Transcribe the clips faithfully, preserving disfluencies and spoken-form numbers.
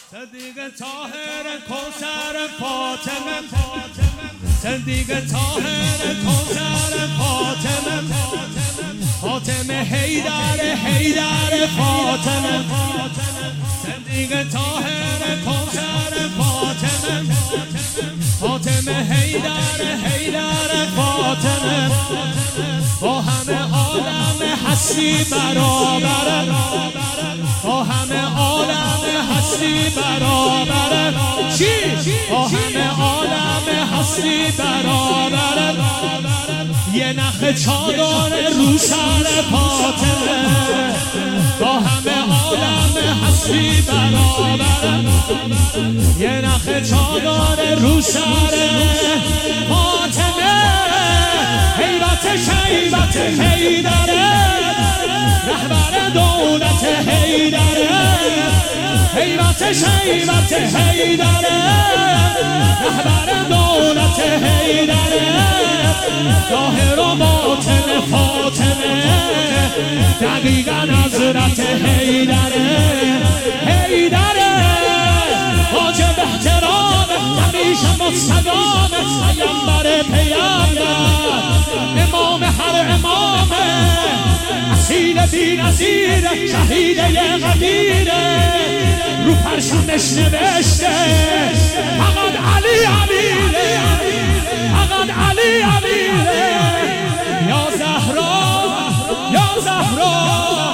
صدیق طاهر کوثر فاطمه صدیق طاهر کوثر فاطمه فاطمه حیدر حیدر فاطمه صدیق طاهر کوثر فاطمه فاطمه حیدر حیدر فاطمه با همه عالم هستی برابر با همه عالم هستی برابر چی؟ با همه عالم هستی برابر یه نخ چادر رو سر فاطمه با همه عالم هستی برابر یه نخ چادر رو سر فاطمه حیبت شیبت حیدره رهبر دولت حیدره حیبت شیبت حیدره رهبر دولت حیدره ظاهر و باطن فاطمه دقیقا حضرت حیدره حیدره واجب احترام همیشه مستدام پیامبر پیامبر امام هر امامه اصیل بی نظیره شهیده قدیره رو پرشمش نوشته فقط علی امیره فقط علی امیره یا زهرا یا زهرا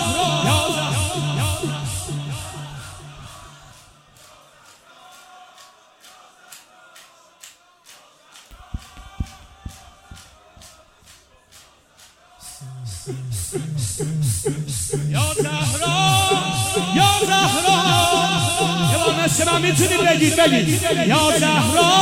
یا زهرا یا زهرا یه بار مثل من میتونید بگید بگید یا زهرا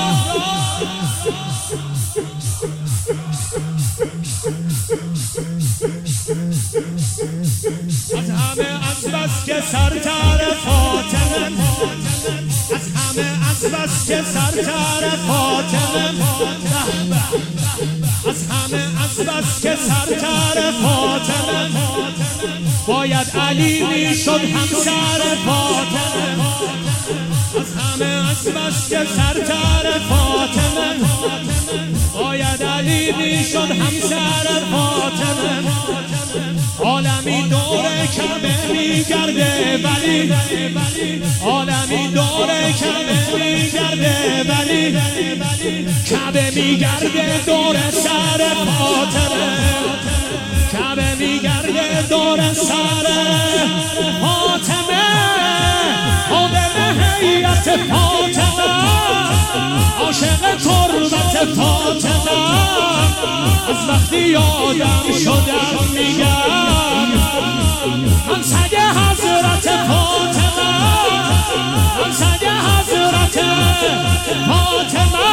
از همه از بس که سرتر فاطمه از همه از بس که سرتر فاطمه از همه از بس که سرتر فاطمه باید علی میشد همسر فاطمه از همه از بس که سرتر فاطمه باید علی میشد همسر فاطمه عالمی دور کعبه میگرده ولی عالمی دور کعبه میگرده ولی کعبه میگرده دور سر فاطمه کعبه میگرده دور سر فاطمه آدم هیئت فاطمه عاشق تربت فاطمه از وقتی آدم شدم میگم من سگ حضرت فاطمه من سگ حضرت فاطمه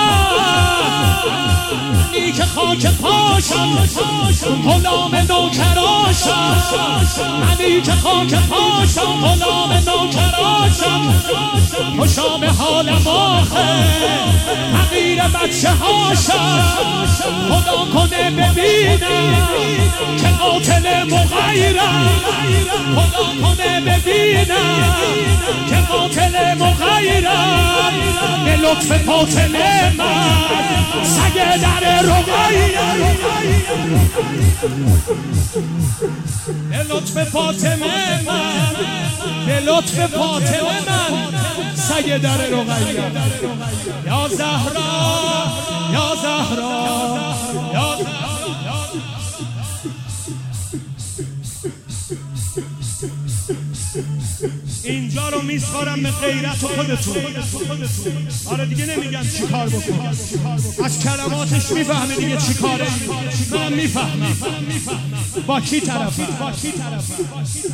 منی که خاک پاشم غلام نوکراشم منی که خاک پاشم غلام نوکراشم خوشا به حالم آخه حقیر بچه هاشم خدا کنه ببینم که قاتل مغیرم خدا کنه ببینم که قاتل مغیرم به لطف فاطمه من سگ در رقیه به لطف فاطمه من به لطف فاطمه من سگ در رقیه یا زهرا یا زهرا یا اینجا رو میسپارم به غیرت و خودتون آره دیگه نمیگم چی کار بکن از کلماتش میفهمه دیگه چی کاره من میفهمم با کی طرفم با کی طرفم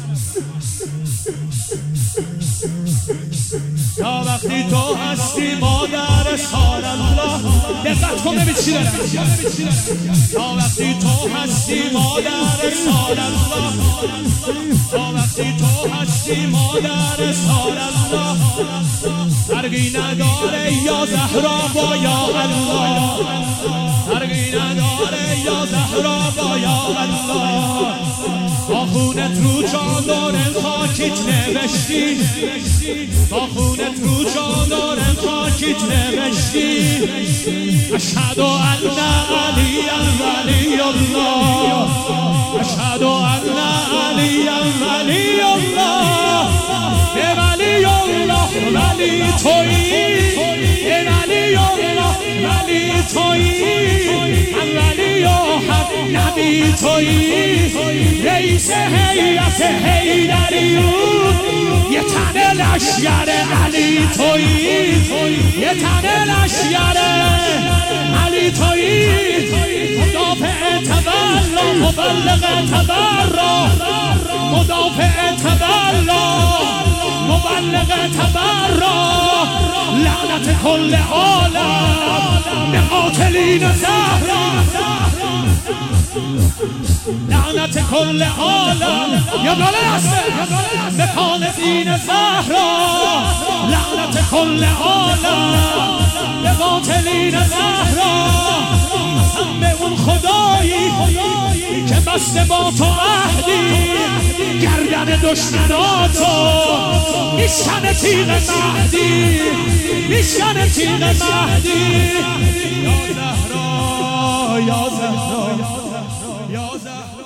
تا وقتی تو هستی مادر سال الله دقت کن ببین چی دارم تا وقتی تو هستی مادر سال الله تا وقتی تو هستی مادر سال الله فرقی نداره یا زهرا با یا الله فرقی نداره یا زهرا با یا الله با خونت رو چادر خاک خاکیت نوشتی، با خونت رو جادارم خاکیت نوشتی. اشهد ان علی ولی الله، اشهد ان علی ولی الله. به ولی الله ولی تویی، به ولی الله ولی تویی، ولی حق نبی تویی. رئیس هیئت حیدریون، یه تن لشگر علی تویی، یه تن لشگر علی تویی. مدافع تبرا، مبلغ تبرا، مدافع تبرا، مبلغ تبرا. لعنت کل عالم به قاتلین زهرا، لعنت کل عالم یا داره به خالدین زهرا. لعنت کل عالم به قاتلین زهرا. قسم به اون خدایی که بسته با تو عهدی، گردن دشمناتو میشکنه تیغ مهدی، میشکنه تیغ مهدی. یا زهرا، یا زهرا، یا زهرا.